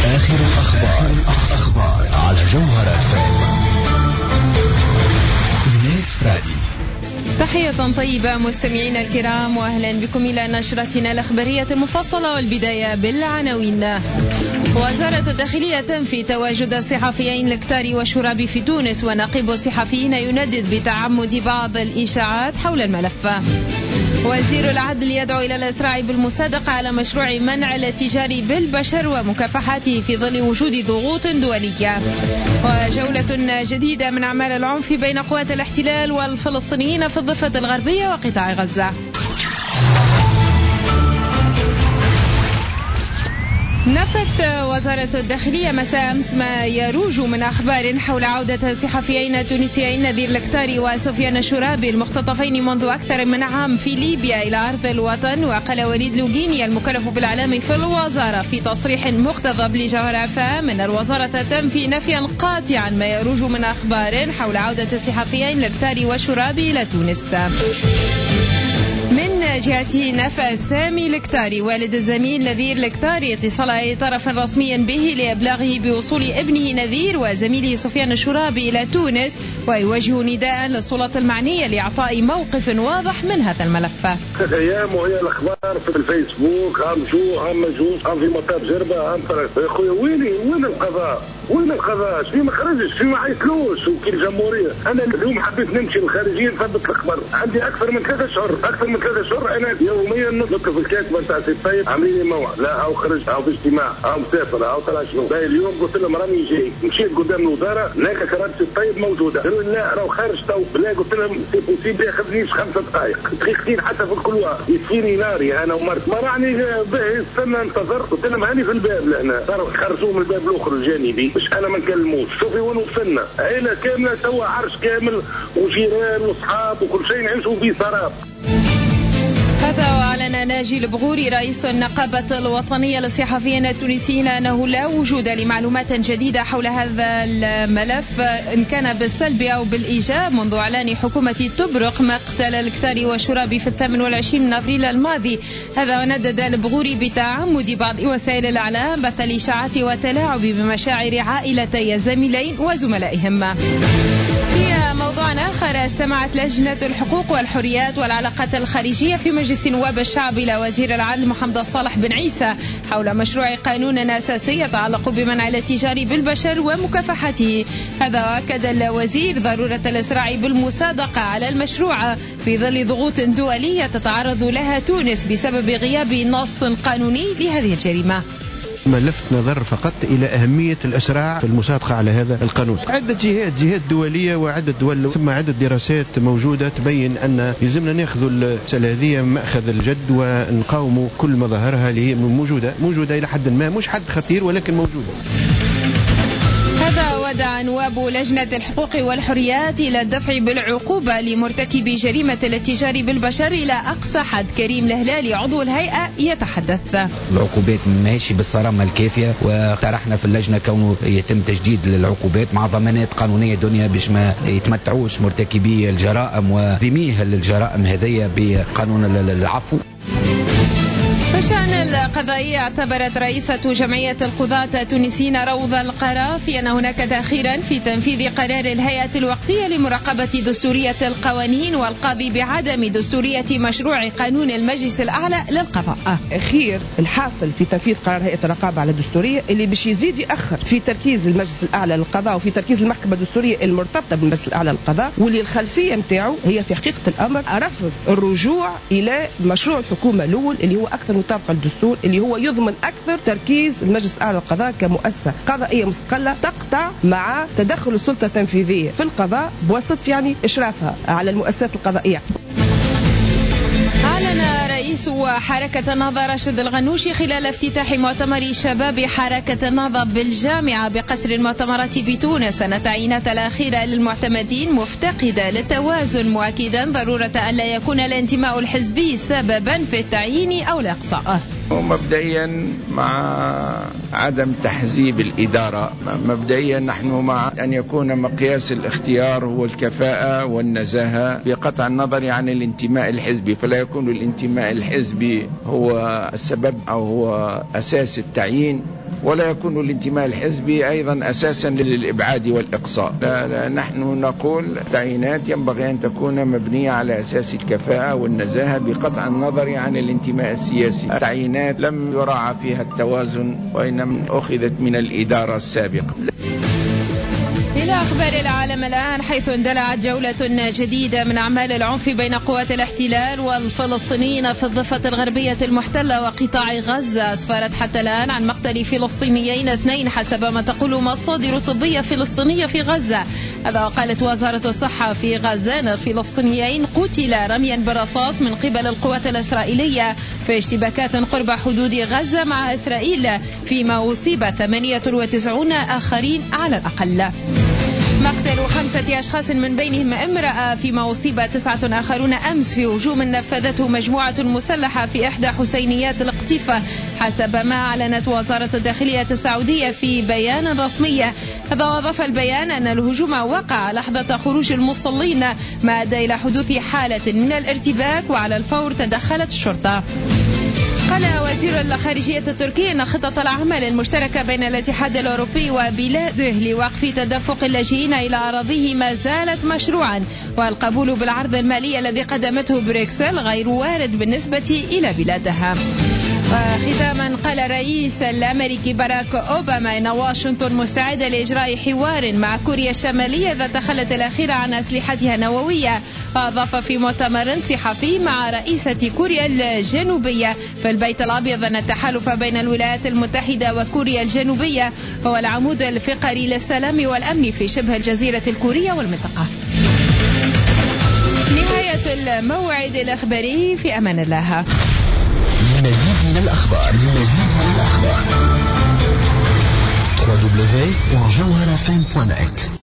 آخر الأخبار على جوهرة FM. إيناس فرادي. تحية طيبة مستمعينا الكرام، وأهلا بكم إلى نشرتنا الأخبارية المفصلة، والبداية بالعناوين. وزارة الداخلية تنفي تواجد الصحفيين لكتاري وشرابي في تونس، ونقيب الصحفيين يندد بتعمد بعض الإشاعات حول الملف. وزير العدل يدعو إلى الإسراع بالمصادقة على مشروع منع الاتجار بالبشر ومكافحاته في ظل وجود ضغوط دولية. وجولة جديدة من أعمال العنف بين قوات الاحتلال والفلسطينيين في الضفة الغربية وقطاع غزة. نفت وزارة الداخلية مساء أمس ما يروج من أخبار حول عودة الصحفيين التونسيين نذير لكتاري وسفيان الشرابي المختطفين منذ أكثر من عام في ليبيا إلى أرض الوطن. وقال وليد لوغيني المكلف بالإعلام في الوزارة في تصريح مقتضب لجوهرة FM أن الوزارة تنفي نفيا قاطعا ما يروج من أخبار حول عودة الصحفيين لكتاري وشرابي إلى تونس. من جهته نفى سامي لكتاري والد الزميل نذير لكتاري اتصال أي طرف رسميا به لإبلاغه بوصول ابنه نذير وزميله سفيان الشرابي إلى تونس، ويوجه نداء للسلطات المعنية لإعطاء موقف واضح من هذا الملف. 3 أيام وهي الأخبار في الفيسبوك، هم مجوز، هم في مطار جربة، هم يا أخويا وين القضاء؟ وين القضاء؟ شي ما خرجش، شي ما عيطلوش وكيل الجمهورية. أنا اليوم حبيت نمشي للخارجية نثبت الأخبار، عندي أكثر من 3 أشهر أنا يوميا نطلق في الكاتبة نتاع سي الطيب عاملين لي موعد، لا أو خرج أو في اجتماع أو مسافر أو طلع شنو. اليوم قلت لهم راني جاي، مشيت قدام الوزارة هناك كرامة سي الطيب موجودة، قالوا لي لا راهو خارج تو، لا قلت لهم سي بوسيبل ياخذنيش 5 دقائق حتى في الكلوار، يطفيني ناري أنا ومرت، ما راني باهي استنى انتظر، قلت لهم هاني في الباب لهنا، صاروا خرجوه من الباب الآخر الجانبي باش أنا ما نكلموش. شوفي وين وصلنا، عائلة كاملة توا عرش كامل وجيران وأصحاب وكل شيء نعيشوا في سراب. هذا. وأعلن ناجي البغوري رئيس النقابة الوطنية للصحفيين التونسيين أنه لا وجود لمعلومات جديدة حول هذا الملف إن كان بالسلب أو بالإيجاب منذ إعلان حكومة تبرق مقتل الكتاري وشرابي في 28 من أبريل الماضي. هذا وندد البغوري بتعمد بعض وسائل الإعلام بث الإشاعات والتلاعب بمشاعر عائلتي الزميلين وزملائهم. في موضوع آخر، استمعت لجنة الحقوق والحريات والعلاقات الخارجية في مجلس نواب الشعب إلى وزير العدل محمد صالح بن عيسى حول مشروع قانون أساسي يتعلق بمنع الاتجار بالبشر ومكافحته. هذا وأكد الوزير ضرورة الإسراع بالمصادقة على المشروع في ظل ضغوط دولية تتعرض لها تونس بسبب غياب نص قانوني لهذه الجريمة. لفت نظر فقط إلى أهمية الإسراع في المصادقة على هذا القانون. عدة جهات دولية وعدة دول ثم عدة دراسات موجودة تبين أن يلزمنا نأخذ المسألة هذه مأخذ الجد ونقاوم كل مظاهرها اللي هي موجودة إلى حد ما، مش حد خطير ولكن موجودة. هذا ودعا نواب لجنة الحقوق والحريات إلى الدفع بالعقوبة لمرتكبي جريمة الاتجار بالبشر إلى أقصى حد. كريم الهلالي عضو الهيئة يتحدث. العقوبات ماشي بالصرامة الكافية، واقترحنا في اللجنة كونه يتم تجديد للعقوبات مع ضمانات قانونية دنيا باش ما يتمتعوش مرتكبي الجرائم وذميه الجرائم هذية بقانون العفو. فشأن القضائية اعتبرت رئيسة جمعية القضاة التونسيين روضة القرافي أن هناك تأخيرا في تنفيذ قرار الهيئة الوقتية لمراقبة دستورية القوانين والقاضي بعدم دستورية مشروع قانون المجلس الأعلى للقضاء. أخير الحاصل في تنفيذ قرار هيئة الرقابة على الدستورية اللي باش يزيد يأخر في تركيز المجلس الأعلى للقضاء وفي تركيز المحكمة الدستورية المرتبطة بالمجلس الأعلى للقضاء، واللي الخلفية نتاعو هي في حقيقة الأمر رفض الرجوع إلى مشروع الحكومة الأول اللي هو أكثر مطابقة للدستور، اللي هو يضمن أكثر تركيز المجلس الأعلى للقضاء كمؤسسة قضائية مستقلة تقطع مع تدخل السلطة التنفيذية في القضاء بواسطة يعني إشرافها على المؤسسات القضائية. أعلن رئيس حركة النهضة راشد الغنوشي خلال افتتاح مؤتمر شباب حركة النهضة بالجامعة بقصر المؤتمرات بتونس أن التعيينات الأخيرة للمعتمدين مفتقدة للتوازن، مؤكدا ضرورة أن لا يكون الانتماء الحزبي سببا في التعيين أو الإقصاء. ومبدئيا مع عدم تحزيب الإدارة، مبدئيا نحن مع أن يكون مقياس الاختيار هو الكفاءة والنزاهة بقطع النظر عن الانتماء الحزبي، فلا يكون الانتماء الحزبي هو السبب أو هو أساس التعيين، ولا يكون الانتماء الحزبي أيضا أساسا للإبعاد والإقصاء. لا نحن نقول التعيينات ينبغي أن تكون مبنية على أساس الكفاءة والنزاهة بقطع النظر عن الانتماء السياسي. التعيينات لم يراعى فيها التوازن وإنما أخذت من الإدارة السابقة. إلى أخبار العالم الآن، حيث اندلعت جولة جديدة من أعمال العنف بين قوات الاحتلال والفلسطينيين في الضفة الغربية المحتلة وقطاع غزة، أسفرت حتى الآن عن مقتل فلسطينيين 2 حسب ما تقول مصادر طبية فلسطينية في غزة. هذا وقالت وزارة الصحة في غزة أن الفلسطينيين قتل رميا بالرصاص من قبل القوات الإسرائيلية في اشتباكات قرب حدود غزة مع إسرائيل، فيما أصيب 98 آخرين على الأقل. مقتل 5 أشخاص من بينهم امرأة، فيما أصيب 9 آخرون أمس في هجوم نفذته مجموعة مسلحة في إحدى حسينيات القطيفة، حسب ما أعلنت وزارة الداخلية السعودية في بيان رسمي. هذا وأضاف البيان أن الهجوم وقع لحظة خروج المصلين، ما أدى إلى حدوث حالة من الارتباك، وعلى الفور تدخلت الشرطة. قال وزير الخارجية التركي أن خطط العمل المشتركة بين الاتحاد الأوروبي وبلاده لوقف تدفق اللاجئين إلى أراضيه ما زالت مشروعا، والقبول بالعرض المالي الذي قدمته بروكسل غير وارد بالنسبة إلى بلادها. وختاما، قال الرئيس الأمريكي باراك أوباما إن واشنطن مستعدة لإجراء حوار مع كوريا الشمالية إذا تخلت الأخيرة عن أسلحتها النووية. وأضاف في مؤتمر صحفي مع رئيسة كوريا الجنوبية في البيت الأبيض أن التحالف بين الولايات المتحدة وكوريا الجنوبية هو العمود الفقري للسلام والأمن في شبه الجزيرة الكورية والمنطقة. نهاية الموعد الإخباري، في أمان الله. لمزيد من الأخبار www.jawharafm.net